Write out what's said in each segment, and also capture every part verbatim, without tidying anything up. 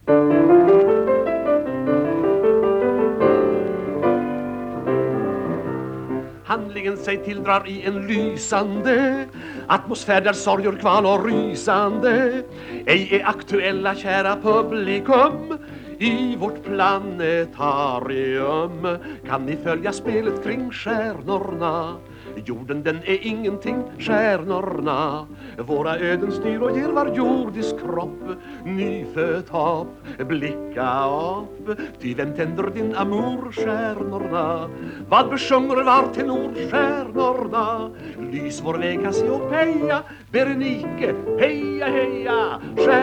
Handlingen sig tilldrar i en lysande atmosfär där sorger, kval och rysande ej är aktuella, kära publikum. I vårt planetarium kan ni följa spelet kring stjärnorna. Jorden den är ingenting, stjärnorna våra öden styr och ger var jordisk kropp nyfödd hopp, blicka upp. Ty vem tänder din amour, stjärnorna? Vad besjunger var tenor, stjärnorna? Lys vår väg, Cassiopeia, Berenike, heja, heja,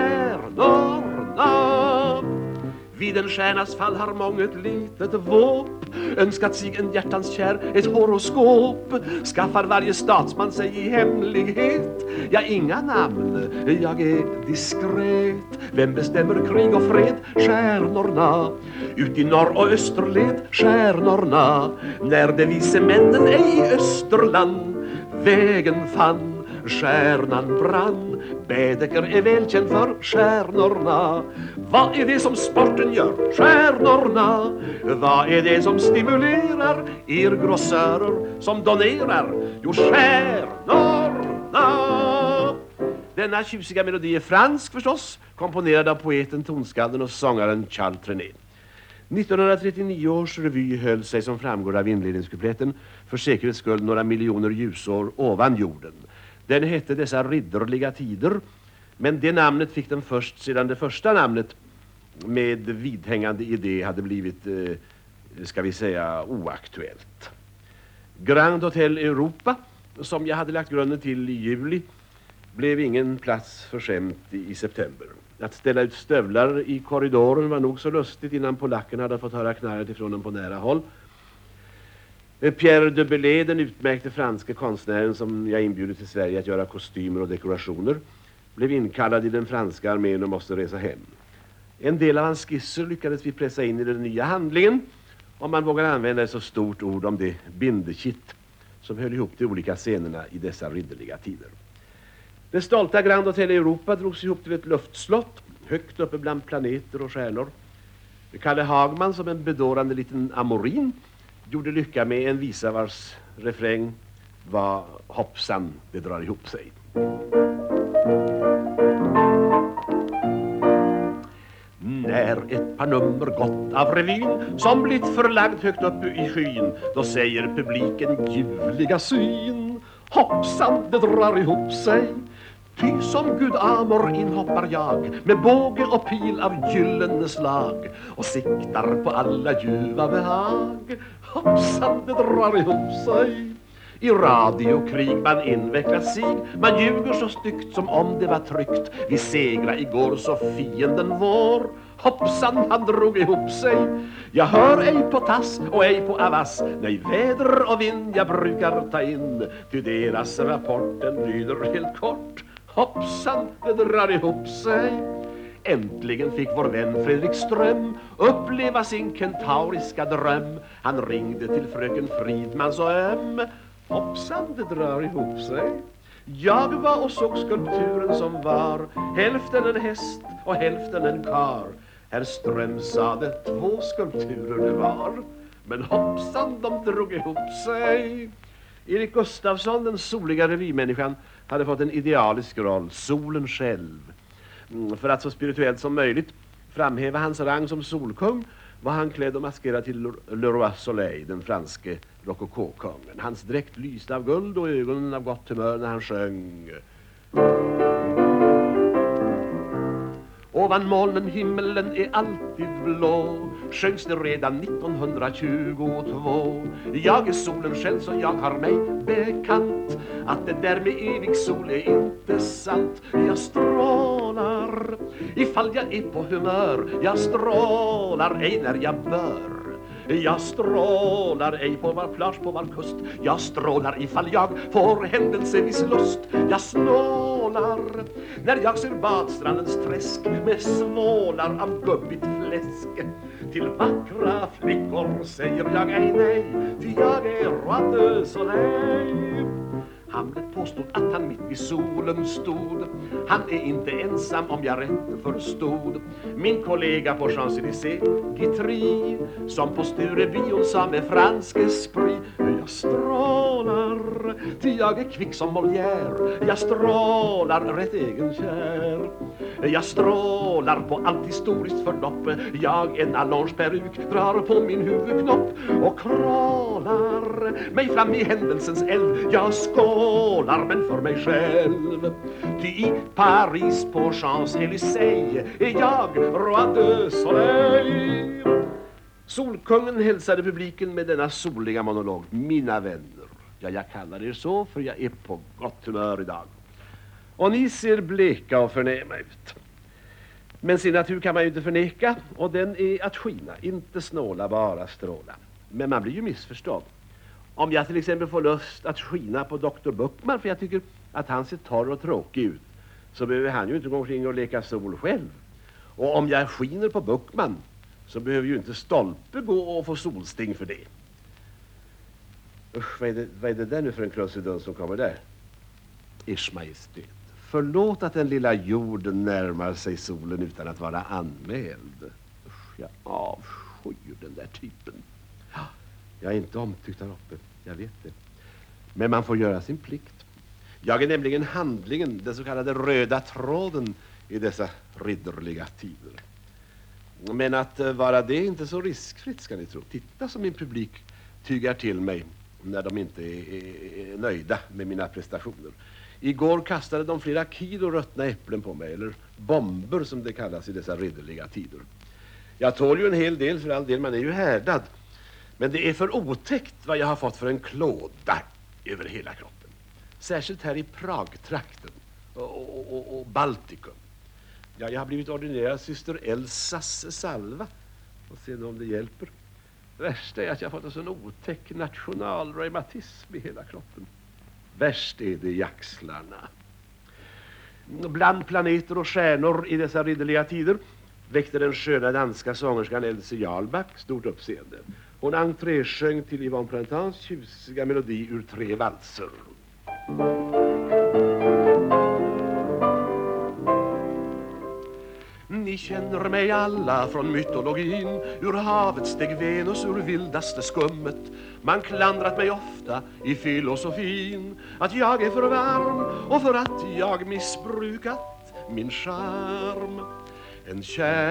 stjärnorna. Vid en stjärnas fall har månget litet våp önskat sig en hjärtans kär, ett horoskop. Skaffar varje statsman sig i hemlighet. Jag inga namn, jag är diskret. Vem bestämmer krig och fred? Stjärnorna. Ut i norr och österled, stjärnorna. När de vise männen ej i Österland vägen fann, stjärnan brann. Bädeker är välkänd för stjärnorna. Vad är det som sporten gör? Stjärnorna. Vad är det som stimulerar er grossörer som donerar? Jo, stjärnorna. Denna tjusiga melodi är fransk förstås, komponerad av poeten, tonskalden och sångaren Charles Trenet. nittonhundratrettionio års revy höll sig, som framgår av inledningskupletten, för säkerhets skull några miljoner ljusår ovan jorden. Den hette Dessa ridderliga tider, men det namnet fick den först sedan det första namnet med vidhängande idé hade blivit, eh, ska vi säga, oaktuellt. Grand Hotel Europa, som jag hade lagt grunden till i juli, blev ingen plats för skämt i, i september. Att ställa ut stövlar i korridoren var nog så lustigt innan polackerna hade fått höra knarret ifrån dem på nära håll. Pierre de Belay, den utmärkte franske konstnären som jag inbjudit till Sverige att göra kostymer och dekorationer, blev inkallad i den franska armén och måste resa hem. En del av hans skisser lyckades vi pressa in i den nya handlingen, om man vågar använda ett så stort ord om det bindekitt som höll ihop de olika scenerna i dessa ridderliga tider. Det stolta Grand Hotel Europa drogs ihop till ett luftslott, högt uppe bland planeter och stjärnor. Kalle Hagman, som en bedårande liten amorin, gjorde lycka med en visa vars refräng var hoppsan, det drar ihop sig. När ett par nummer gått av revyn som blivit förlagd högt upp i skyn, då säger publiken ljuvliga syn, hoppsan, det drar ihop sig. Ty som Gud Amor inhoppar jag med båge och pil av gyllene slag och siktar på alla ljuva behag. Hoppsan, det drar ihop sig. I radiokrig man invecklar sig, man ljuger så styggt som om det var tryckt. Vi segra igår så fienden vår, hoppsan, han drog ihop sig. Jag hör ej på tass och ej på avas, nej, väder och vind jag brukar ta in. Ty deras rapporten lyder helt kort, hoppsan, det drar ihop sig. Äntligen fick vår vän Fredrik Ström uppleva sin kentauriska dröm. Han ringde till fröken Fridman så öm, hoppsan, det drar ihop sig. Jag var och såg skulpturen som var hälften en häst och hälften en kar. Herr Ström sade två skulpturer det var, men hoppsan, de drog ihop sig. Erik Gustafsson, den soliga revymänniskan, hade fått en idealisk roll, solen själv. För att så spirituellt som möjligt framhäva hans rang som solkung var han klädd och maskerad till Le Roi Soleil, den franske rokokokungen. Hans dräkt lyste av guld och ögonen av gott humör när han sjöng. Ovan molnen himmelen är alltid blå, sjöngs det redan nittonhundratjugotvå. Jag är solen själv så jag har mig bekant att det där med evig sol är inte sant. Jag strålar ifall jag är på humör, jag strålar ej när jag bör. Jag strålar ej på var plage, på var kust, jag strålar ifall jag får händelsevis lust. Jag snålar när jag ser badstrandens träsk med svålar av gubbigt fläsk. Till vackra flickor säger jag ej nej, ty jag är Roi de Soleil. Hamlet påstod att han mitt vid solen stod. Han är inte ensam om jag rätt förstod. Min kollega på Champs-Élysées, Guitry, som på Sturebion sa med fransk esprit: jag strålar, ty jag är kvick som Molière. Jag strålar rätt egen kär. Jag strålar på allt historiskt förlopp. Jag en allonge-peruk drar på min huvudknopp och krålar mig fram i händelsens eld. Jag skålar men för mig själv. Ty i Paris på Champs-Élysées är jag roi de soleil. Solkungen hälsade publiken med denna soliga monolog: mina vänner, ja, jag kallar er så för jag är på gott humör idag. Och ni ser bleka och förnäma ut. Men sin natur kan man ju inte förneka, och den är att skina, inte snåla, bara stråla. Men man blir ju missförstådd. Om jag till exempel får lust att skina på doktor Buckman för jag tycker att han ser torr och tråkig ut, så behöver han ju inte gå omkring och leka sol själv. Och om jag skiner på Buckman så behöver ju inte Stolpe gå och få solsting för det. Usch, vad är det, vad är det där nu för en krusidun som kommer där? Ers Majestät, förlåt att den lilla jorden närmar sig solen utan att vara anmäld. Usch, jag avskyr den där typen. Jag är inte omtyckt här uppe, jag vet det. Men man får göra sin plikt. Jag är nämligen handlingen, den så kallade röda tråden i dessa ridderliga tider. Men att vara det är inte så riskfritt, ska ni tro. Titta som min publik tygar till mig när de inte är, är, är nöjda med mina prestationer. Igår kastade de flera kilo ruttna äpplen på mig, eller bomber som det kallas i dessa ridderliga tider. Jag tål ju en hel del, för all del, man är ju härdad. Men det är för otäckt vad jag har fått för en klåda över hela kroppen. Särskilt här i Pragtrakten och, och, och, och Baltikum. Ja, jag har blivit ordinerad syster Elsas salva. Och se nu om det hjälper. Det värsta är att jag har fått en sån otäck nationalreumatism i hela kroppen. Värst är det i axlarna. Bland planeter och stjärnor i dessa ridderliga tider väckte den sköna danska sångerskan Else Jarlback stort uppseende. Hon entrésjöng till Yvonne Printemps tjusiga melodi ur tre valser. Ni känner mig alla från mytologin. Ur havet steg Venus ur vildaste skummet. Man klandrat mig ofta i filosofin att jag är för varm och för att jag missbrukat min charm. En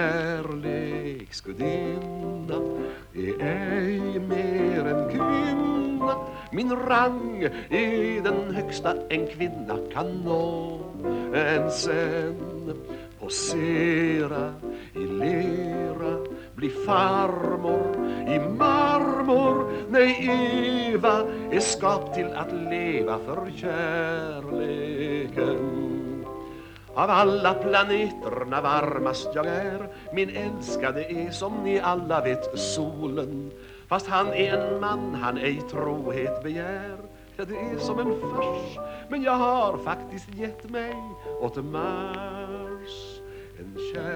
kärleksgudinna är ej mer än kvinna. Min rang är den högsta en kvinna kan nå. En sen posera i lera, bli farmor i marmor. Nej, Eva är skapt till att leva för kärleken. Av alla planeterna varmast jag är. Min älskade är som ni alla vet solen. Fast han är en man, han ej trohet begär. Ja, det är som en fars, men jag har faktiskt gett mig åt Mars. En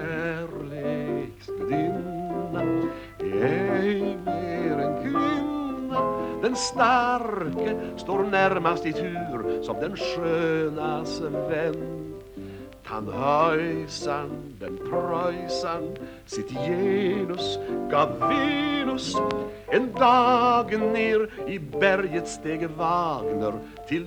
kärleksgudinna är ej mer än kvinna. Den starke står närmast i tur som den skönas vän. Tannhäusan, den Preussen, sitt genus gav Venus. En dag ner i berget steg Wagner till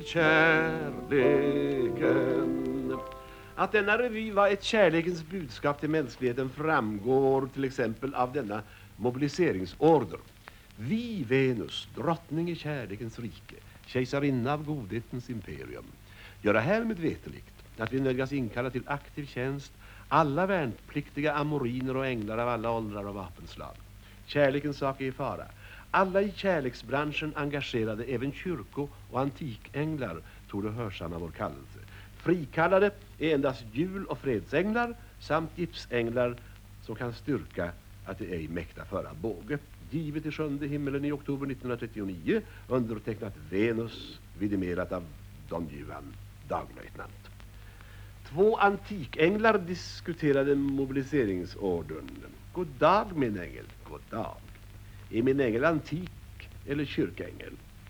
kärleken. Att denna revy var ett kärlekens budskap till mänskligheten framgår till exempel av denna mobiliseringsorder. Vi Venus, drottning i kärlekens rike, kejsarinna av godhetens imperium, göra härmed veterligt att vi nödgas inkalla till aktiv tjänst alla värnpliktiga amoriner och änglar av alla åldrar och vapenslag. Kärlekens sak är i fara. Alla i kärleksbranschen engagerade, även kyrko- och antikänglar, torde hörsamma vår kallelse. Frikallade är endast jul- och fredsänglar samt gipsänglar som kan styrka att det ej mäkta föra båge. Givet i sjunde himmelen i oktober nittonhundratrettionio, undertecknat Venus, vidimerat av Don Juan, daglöjtnant. Två antikänglar diskuterade mobiliseringsordern. God dag, min ängel, god dag. Är min ängel antik eller kyrkängel?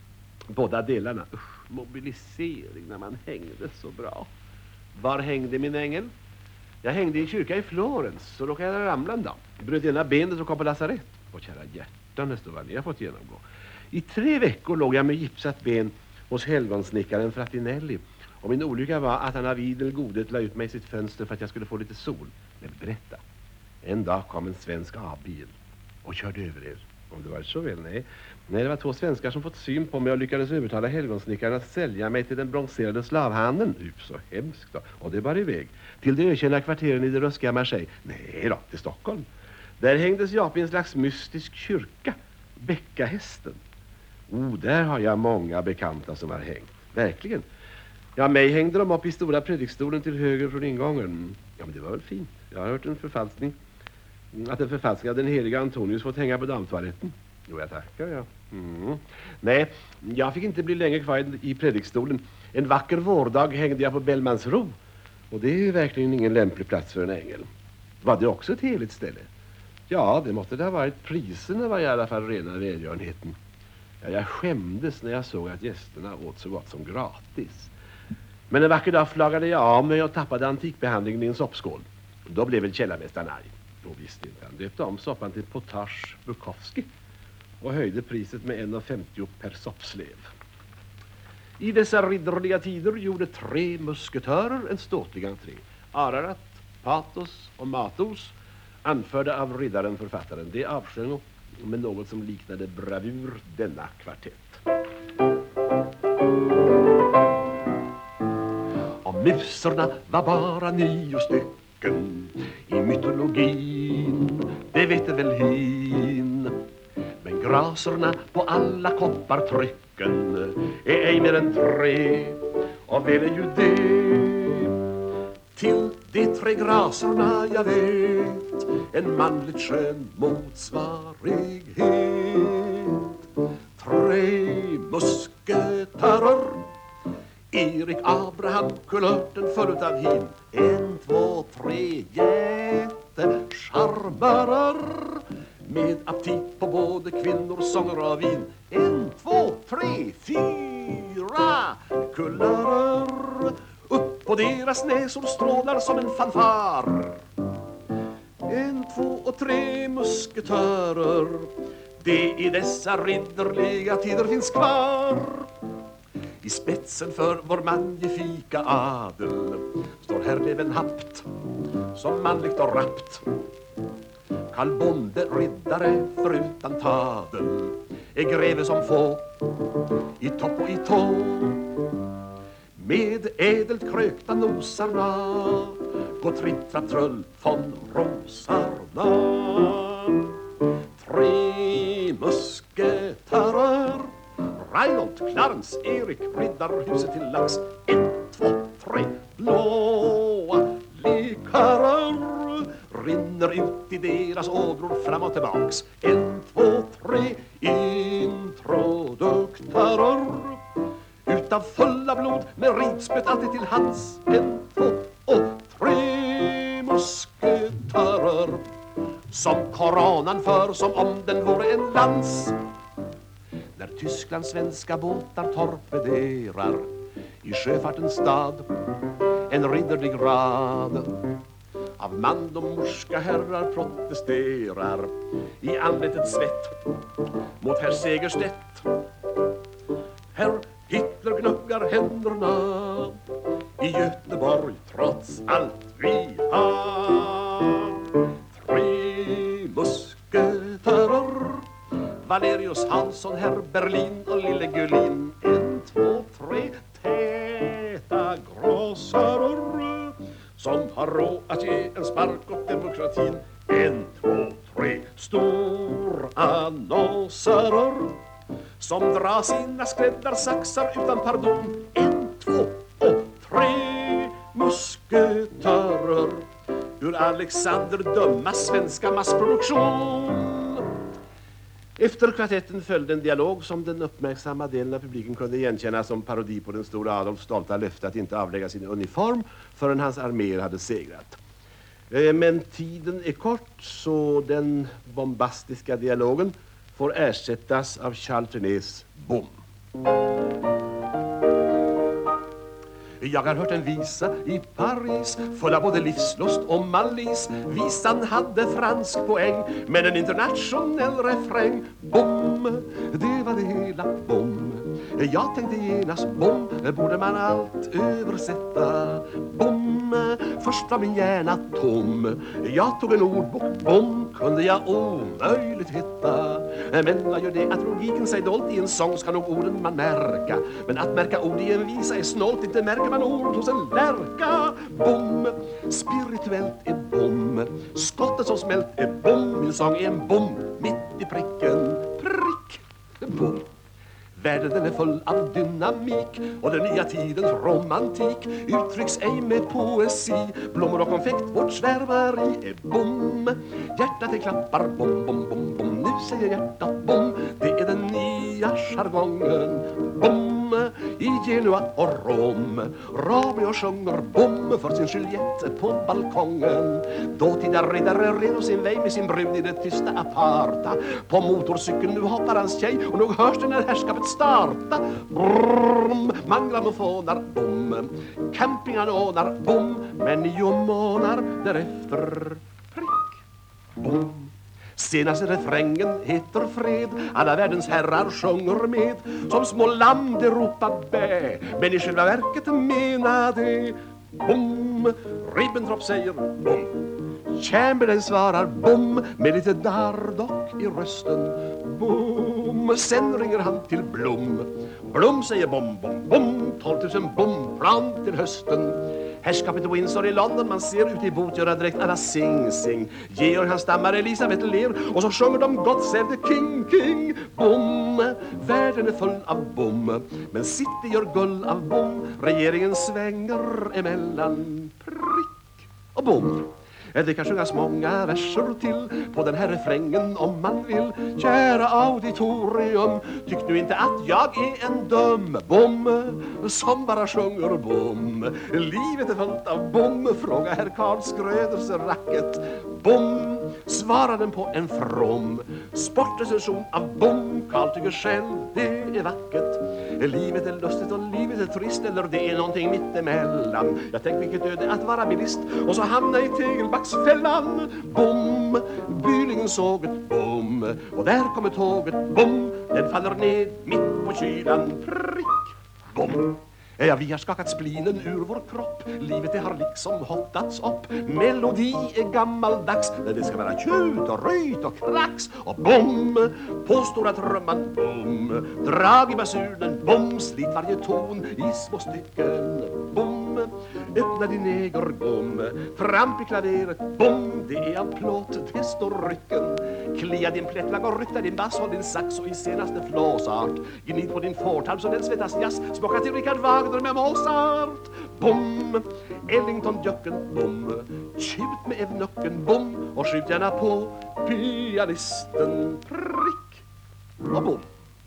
Båda delarna. Usch, mobilisering när man hängde så bra. Var hängde min ängel? Jag hängde i en kyrka i Florens, så råkade jag ramla en dag. Bröt ena benet och kom på lasarett. Och kära hjärtan, det stod vad ni har fått genomgå. I tre veckor låg jag med gipsat ben hos helgonsnickaren Frattinelli. Och min olycka var att han av idel godet la ut mig i sitt fönster för att jag skulle få lite sol. Men berätta. En dag kom en svensk A-bil och körde över er. Om det var så väl, nej. Nej, det var två svenskar som fått syn på mig och lyckades övertala helgonsnickaren att sälja mig till den bronserade slavhandeln. Upp så hemskt då. Och det bar iväg. Till de ökända kvarteren i det ruskiga Marseille. Nej då, till Stockholm. Där hängdes jag i en slags mystisk kyrka. Bäckahästen. Oh, där har jag många bekanta som har hängt. Verkligen. Ja, mig hängde de upp i stora predikstolen till höger från ingången. Ja, men det var väl fint. Jag har hört en förfalskning. Att en förfalskning av den heliga Antonius fått hänga på damtoaletten. Jo, jag tackar, ja. Mm. Nej, jag fick inte bli länge kvar i predikstolen. En vacker vårdag hängde jag på Bellmansro. Och det är verkligen ingen lämplig plats för en ängel. Var det också ett heligt ställe? Ja, det måste det ha varit. Priserna var i alla fall rena välgörenheten. Ja, jag skämdes när jag såg att gästerna åt så gott som gratis. Men en vacker dag flagade jag av mig och tappade antikbehandlingen i en soppskål. Då blev väl källarmästaren arg. Då visste inte han. Döpte om soppan till potage Bukowski och höjde priset med en femtio per soppslev. I dessa ridderliga tider gjorde tre musketörer en ståtlig entré. Ararat, Patos och Matos, anförda av riddaren författaren. Det avsjöng med något som liknade bravur denna kvartett. Och musorna var bara nio stycken i mytologin, det vet väl hin. Men graserna på alla koppartrycken är ej mer än tre, och väl är ju det. Till de tre graserna jag vet en manligt skön motsvarighet. Tre musketörer, Erik Abraham, kulörten full utav hin. En, två, tre jättecharmörer med aptit på både kvinnor, sånger och vin. En, två, tre, fyra kulörer. Upp på deras näsor strålar som en fanfar. En, två och tre musketörer, det i dessa ridderliga tider finns kvar. I spetsen för vår magnifika adel står herr Levenhapt, som manligt och rapt. Karl Bonde, riddare förutan tadel, är greve som få, i topp och i tå. Med ädelt krökta nosarna på trittra trull von rosarna. Tre musketörer, Reinhold, Clarence, Erik, riddarhuset till lax. En, två, tre, blåa likörer rinner ut i deras ådror fram och tillbaks. En, två, tre, introduktörer utav fulla blod med ridspett alltid till hands. En, två och tre musketörer som koronan för som om den vore en lans. När Tysklands svenska båtar torpederar i sjöfartens stad en ridderlig rad av man och morska herrar protesterar i anletet svett mot herr Segerstedt. Herr Hitler gnuggar händerna i Göteborg trots allt vi har. Tre musketörer, Valerius Hansson, herr Berlin och lille Gullin. En, två, tre, täta grossörer som har råd att ge en spark åt demokratin. En, två, tre, stor annonsörer som drar sina skräddarsaxar utan pardon. En, två och tre musketörer ur Alexander Dummas svenska massproduktion. Efter kvartetten följde en dialog som den uppmärksamma delen av publiken kunde igenkänna som parodi på den stora Adolfs stolta löfte att inte avlägga sin uniform förrän hans arméer hade segrat. Men tiden är kort, så den bombastiska dialogen får ersättas av Charles Tennés Bom. Jag har hört en visa i Paris, full av både livslust och mallis. Visan hade fransk poäng, men en internationell refräng. Bom, det var det hela, bom. Jag tänkte genast, bom, borde man allt översätta. Bom, först var min hjärna tom. Jag tog en ordbok, bom, kunde jag omöjligt hitta. Men vad gör det att logiken sig dolt i en sång ska nog orden man märka. Men att märka ord i en visa är snålt, inte märker man ord hos en lärka. Bom, spirituellt är bom. Skottet som smält är bom. Min sång är en bom, mitt i pricken. Prick, bom. Världen den är full av dynamik och den nya tidens romantik uttrycks ej med poesi. Blommor och konfekt, vårt svärmari är bom. Hjärtat är klappar, bom, bom, bom, bom. Nu säger hjärtat bom, det är den nya jargongen. Bom, i Genua och Rom Romeo sjunger bom för sin Juliette på balkongen. Dåtida riddare redo sin väg med sin brud i det tysta aparta. På motorcykeln nu hoppar hans tjej och nog hörs det när härskapet starta. Brrrm, man grammofonar bom. Campinganordnar bom. Men nio månader därefter prick bom. Senaste refrängen heter fred. Alla världens herrar sjunger med. Som små lamm de ropar bä. Men i själva verket menar det bom. Ribbentrop säger bom. Chamberlain svarar bom. Med lite darr dock i rösten. Bom. Sen ringer han till Blom. Blom säger bom, bom, bom. tolv tusen bomplan till hösten. Härskapet Windsor i London, man ser ut i bot göra direkt alla sing, sing. Georg han stammar, Elisabeth ler och så sjunger de God Save the King, King. Bom, världen är full av bom, men City gör gull av bom. Regeringen svänger emellan prick och bom. Det kan sjungas många verser till på den här refrängen om man vill. Kära auditorium, tyck nu inte att jag är en dum bom som bara sjunger bom. Livet är fullt av bom, fråga herr Karl Skröders racket. Bom, svarar den på en from sportrecension av bom. Karl tycker själv det är vackert. Livet är lustigt och livet är trist, eller det är någonting mittemellan. Jag tänk vilket öde att vara bilist och så hamna i tegelbacksfällan. Bom, bylingen såg ett bom och där kommer tåget, bom. Den faller ned mitt på kylan, prick, bom. Ja, vi har skakat splinen ur vår kropp. Livet det har liksom hottats upp. Melodi är gammaldags. Det ska vara tjut och röjt och krax. Och bom, på stora trumman, bom. Drag i basunen, bom. Slit varje ton i små stycken, bom. Öppna din egen bom. Tramp i klaveret, bom. Det är en plåt, det står rycken. Klia din plättlag och rytta din bass. Håll din sax och i senaste flåsart. Gnid på din fårtarm så den svettas jazz. Smaka till Richard Wagner med Mozart. Bom, Ellington Jöcken, bom. Tjut med evnöcken, bom. Och skjut gärna på pianisten, prick och bom.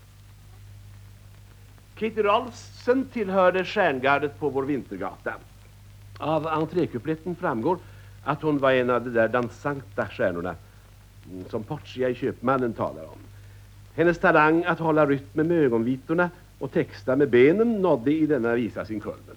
Kitty Rolfsen tillhörde stjärngardet på vår Vintergata. Av entrékupletten framgår att hon var en av de där dansanta stjärnorna som Portia i Köpmannen talar om. Hennes talang att hålla rytmen med ögonvitorna och texta med benen nådde i denna visa sin kulmen.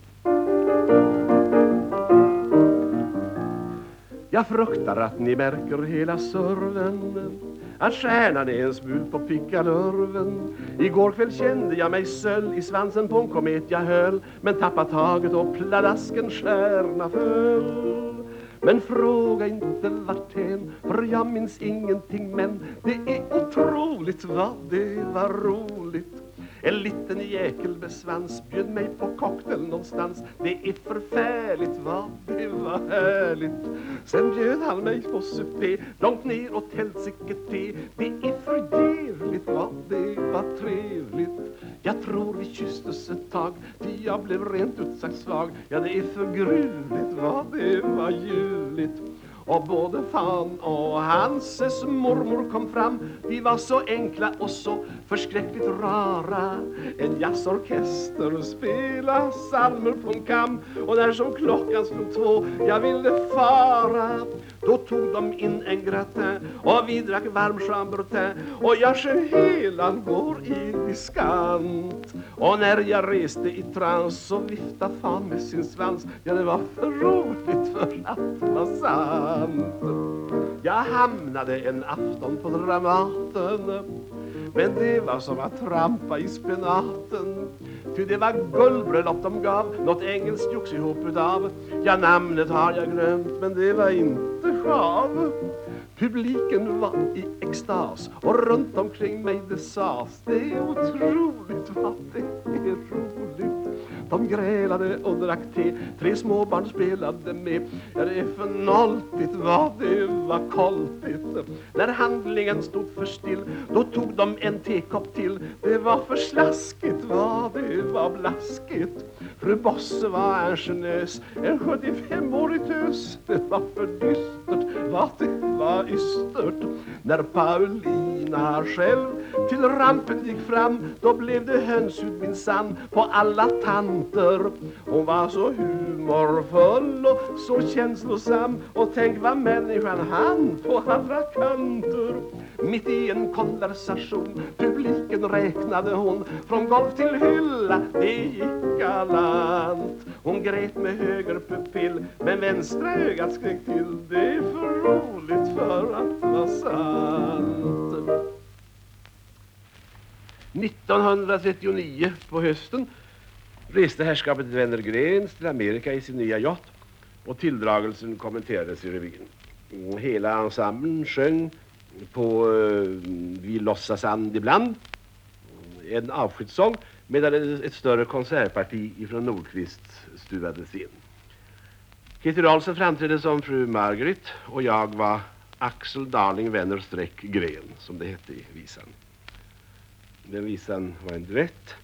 Jag fruktar att ni märker hela serven, att stjärnan är en smul på pickalurven. Igår kväll kände jag mig söll i svansen på en komet jag höll, men tappat taget och pladasken stjärna föll. Men fråga inte varthän, för jag minns ingenting, men det är otroligt vad det var roligt. En liten jäkel med svans bjöd mig på cocktail någonstans. Det är förfärligt vad det var härligt. Sen bjöd han mig på supé långt ner och helsike te. Det är för jävligt vad det var trevligt. Jag tror vi kysstes ett tag, ty jag blev rent ut sagt svag. Ja, det är för gruvligt vad det var ljuvligt. Och både fan och hans mormor kom fram. De var så enkla och så förskräckligt rara. En jazzorkester spela salmer på en kam. Och när som klockan slog två jag ville fara, då tog de in en gratin och vi drack varm chambertin. Och jag sjöng hela går i diskant. Och när jag reste i trans så viftade fan med sin svans. Ja, det var för roligt för att vara sant. Jag hamnade en afton på Dramaten, men det var som att trampa i spenaten. Ty det var guldbröllop de gav, något engelskt jox ihop utav. Ja, namnet har jag glömt, men det var inte sjav. Publiken var i extas och runt omkring mig det sas: det är otroligt vad det är roligt. De grälade och drack te, tre småbarn spelade med. Ja, det är för nolltigt vad det var koltigt. När handlingen stod för still, då tog de en tekopp till. Det var för slaskigt vad det var blaskigt. Fru Bosse var en genös, en sjuttiofemårig tös. Det var för dystert vad det var ystert. När Paulina själv till rampen gick fram, då blev det hönshud minsann på alla tanter. Hon var så humorfull och så känslosam, och tänk vad människan hann på alla kanter. Mitt i en konversation, publiken räknade hon från golv till hylla, det gick galant. Hon grät med höger pupill, men vänstra ögat skrek till: det är för roligt för att vara sant. nittonhundratrettionio på hösten reste herrskapet Wenner-Grens till Amerika i sin nya yacht, och tilldragelsen kommenterades i revyn. Hela ensemblen sjöng på uh, Vi låtsas and ibland, en avskedssång, medan ett större konsertparti ifrån Nordqvist stuvades in. Kitty Rolsen framträdde som fru Margaret, och jag var Axel Darling Wenner-Gren, som det hette i visan. Den visan var en duett,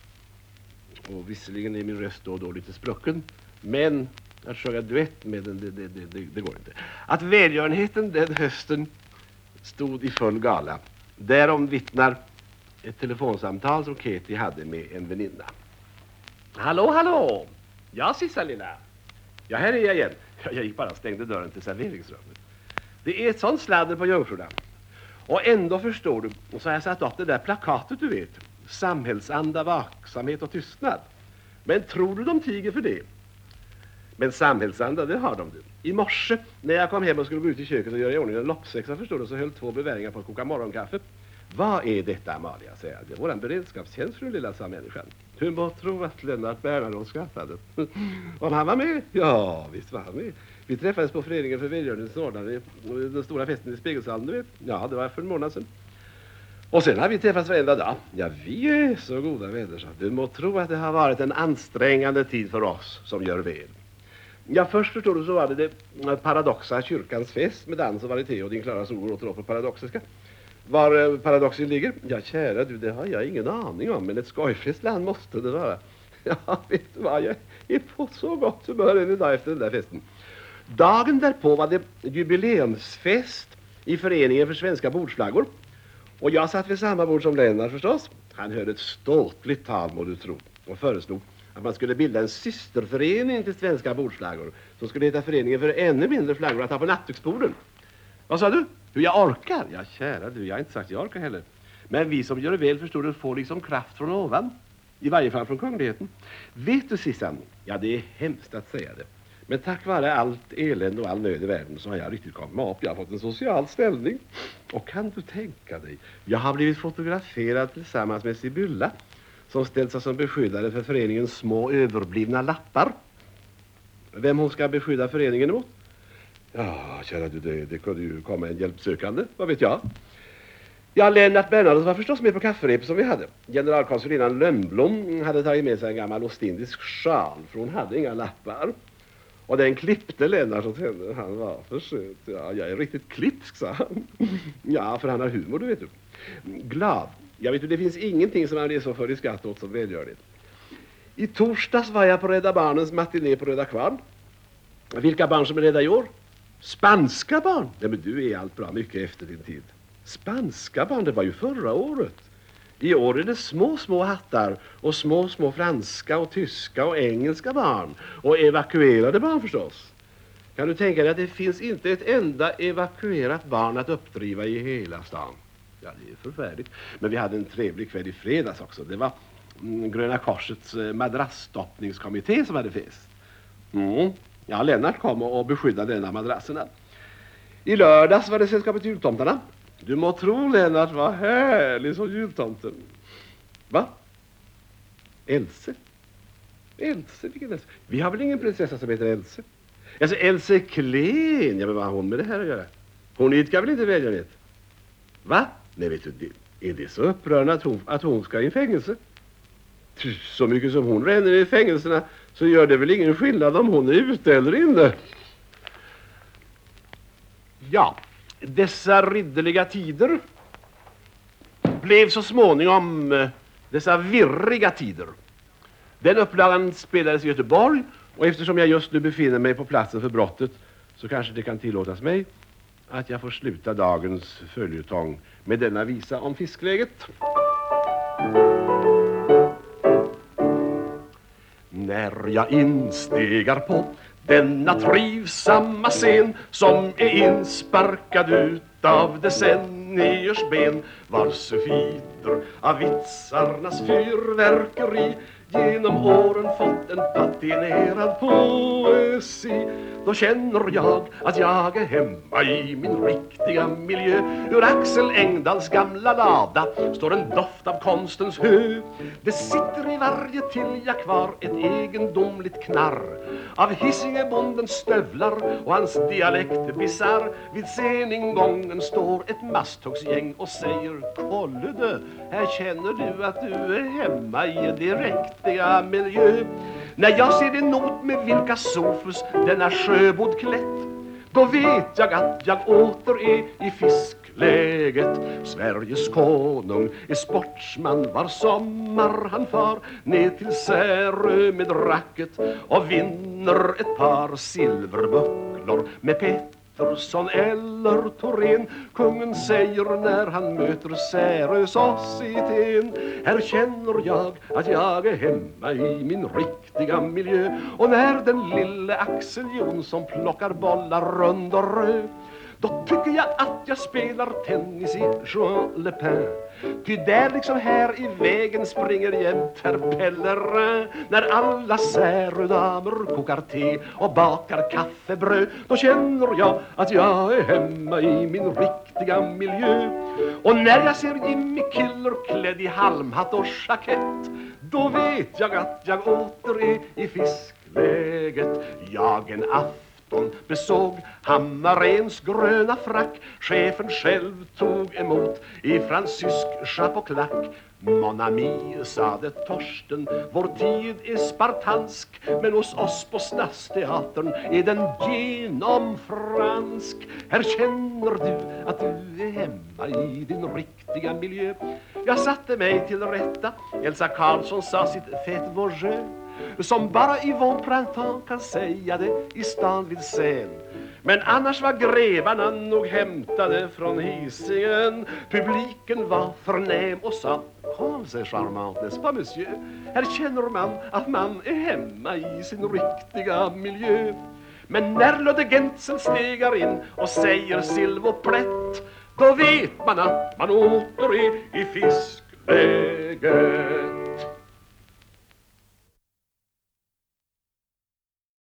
och visserligen är min röst då och då lite sprucken, men att sjunga duett med den, det, det, det, det går inte. Att välgörenheten den hösten stod i full gala, därom vittnar ett telefonsamtal som Katie hade med en väninna. Hallå, hallå! Ja, Sissa lilla. Ja, här är jag igen. Jag gick bara och stängde dörren till serveringsrummet. Det är ett sånt sladder på Jungfrudan. Och ändå förstår du, så har jag satt upp det där plakatet, du vet. Samhällsanda, vaksamhet och tystnad. Men tror du de tiger för det? Men samhällsanda, det har de det. I morse, när jag kom hem och skulle gå ut i köket och göra i ordning en loppsexa, förstår du, så höll två beväringar på att koka morgonkaffe. Vad är detta, Amalia, säger jag. Det är våran beredskapstjänst för den lilla samhälliskan. Du må tro att Lennart Bernhard skaffade. Om han var med? Ja, visst var han med. Vi träffades på föreningen för välgörenhetens ordnare, den stora festen i Spegelsalen, du vet. Ja, det var för en månad sedan. Och sen har vi träffats varenda dag. Ja, vi är så goda vänner, så du må tro att det har varit en ansträngande tid för oss som gör väl. Ja, först förstår du så var det det paradoxa kyrkans fest med dans och varieté, och din klara sol låter upp på paradoxiska. Var paradoxen ligger? Ja, kära du, det har jag ingen aning om, men ett skojfest land måste det vara. Ja, vet du vad, jag är på så gott humör en dag efter den där festen. Dagen därpå var det jubileumsfest i föreningen för svenska bordsflaggor, och jag satt vid samma bord som Lennart förstås. Han höll ett ståtligt tal, må du tro, och föreslog att man skulle bilda en systerförening till svenska bordsflaggor som skulle heta föreningen för ännu mindre flaggor att ha på nattduksborden. Vad sa du? Hur jag orkar? Ja, kära du, jag har inte sagt jag orkar heller. Men vi som gör det väl, förstår du, får liksom kraft från ovan. I varje fall från kungligheten. Vet du, Sissan? Ja, det är hemskt att säga det. Men tack vare allt elände och all nöd i världen så har jag riktigt kommit upp. Jag har fått en social ställning. Och kan du tänka dig, jag har blivit fotograferad tillsammans med Sibylla, som ställt sig som beskyddare för föreningens små överblivna lappar. Vem hon ska beskydda föreningen emot? Ja, kära du, det, det kunde ju komma en hjälpsökande, vad vet jag. Ja, Lennart Bernhard var förstås med på kafferep som vi hade. Generalkonsulinan Lönnblom hade tagit med sig en gammal ostindisk sjal, för hon hade inga lappar. Och den klippte Lennart åt henne. Han var för söt. Ja, jag är riktigt klipsk, sa han. Ja, för han har humor, du vet du. Glad. Jag vet du, det finns ingenting som han är så för i skatt åt som välgörligt. I torsdags var jag på Rädda Barnens matiné på Röda Kvarn. Vilka barn som är rädda i år? Spanska barn? Nej, men du är allt bra mycket efter din tid. Spanska barn, det var ju förra året. I år är det små, små hattar och små, små franska och tyska och engelska barn. Och evakuerade barn förstås. Kan du tänka dig att det finns inte ett enda evakuerat barn att uppdriva i hela stan? Ja, det är förfärligt. Men vi hade en trevlig kväll i fredags också. Det var mm, Gröna Korsets eh, madrassstoppningskommitté som hade fest. Mm. Ja, Lennart kom och beskyddade en av madrasserna. I lördags var det sällskapet jultomtarna. Du må tro Lennart var härlig som jultomten. Va? Else? Else, vilken Else? Vi har väl ingen prinsessa som heter Else? Alltså Else Klen, ja men vad har hon med det här att göra? Hon idkar väl inte välgörenhet? Va? Nej vet du, det, är det så upprörande att hon, att hon ska i fängelse? Så mycket som hon ränner i fängelserna så gör det väl ingen skillnad om hon är ute eller inne. Ja, dessa ridderliga tider blev så småningom eh, dessa virriga tider. Den upplagan spelades i Göteborg och eftersom jag just nu befinner mig på platsen för brottet så kanske det kan tillåtas mig att jag får sluta dagens följetong med denna visa om fiskläget. När jag instegar på denna trivsamma scen som är insparkad ut av decenniers ben, var sulfiter av vitsarnas fyrverkeri genom åren fått en patinerad poesi. Då känner jag att jag är hemma i min riktiga miljö. Ur Axel Engdahls gamla lada står en doft av konstens hö. Det sitter i varje tillja kvar ett egendomligt knarr av Hisingebondens stövlar och hans dialekt bizarr. Vid sceningången står ett masthuggsgäng och säger: Kolle, här känner du att du är hemma i det riktiga miljö. När jag ser en not med vilka sofus denna sjöbod klätt, då vet jag att jag åter är i fiskläget. Sveriges konung är sportsman, var sommar han far ner till Särö med racket och vinner ett par silverbucklor med Pettersson eller Thorén. Kungen säger när han möter Särös ossitén: här känner jag att jag är hemma i min riktiga miljö. Och när den lille Axel Jonsson plockar bollar rund och röd, då tycker jag att jag spelar tennis i Jean Le Pen. Ty där liksom här i vägen springer jämt herr Pellerin. När alla särödamer kokar te och bakar kaffebröd, då känner jag att jag är hemma i min riktiga miljö. Och när jag ser Jimmy Killer klädd i halmhatt och jackett, då vet jag att jag åter är i fiskläget. Jag en afton besåg Hammarens gröna frack. Chefen själv tog emot i fransysk chapeauklack. Mon ami, sade Torsten, vår tid är spartansk, men hos oss på Stadsteatern är den genomfransk. Här känner du att du är hemma i din riktiga miljö. Jag satte mig till rätta. Elsa Karlsson sa sitt fait bourgeois, som bara Yvonne Printemps kan säga det i stan vid scen. Men annars var grevarna nog hämtade från Hisingen. Publiken var förnäm och sa: Kom, c'est charmant, n'est-ce pas monsieur? Här känner man att man är hemma i sin riktiga miljö. Men när Ludde Gensel stegar in och säger silverplätt, då vet man att man åter är i fiskläget.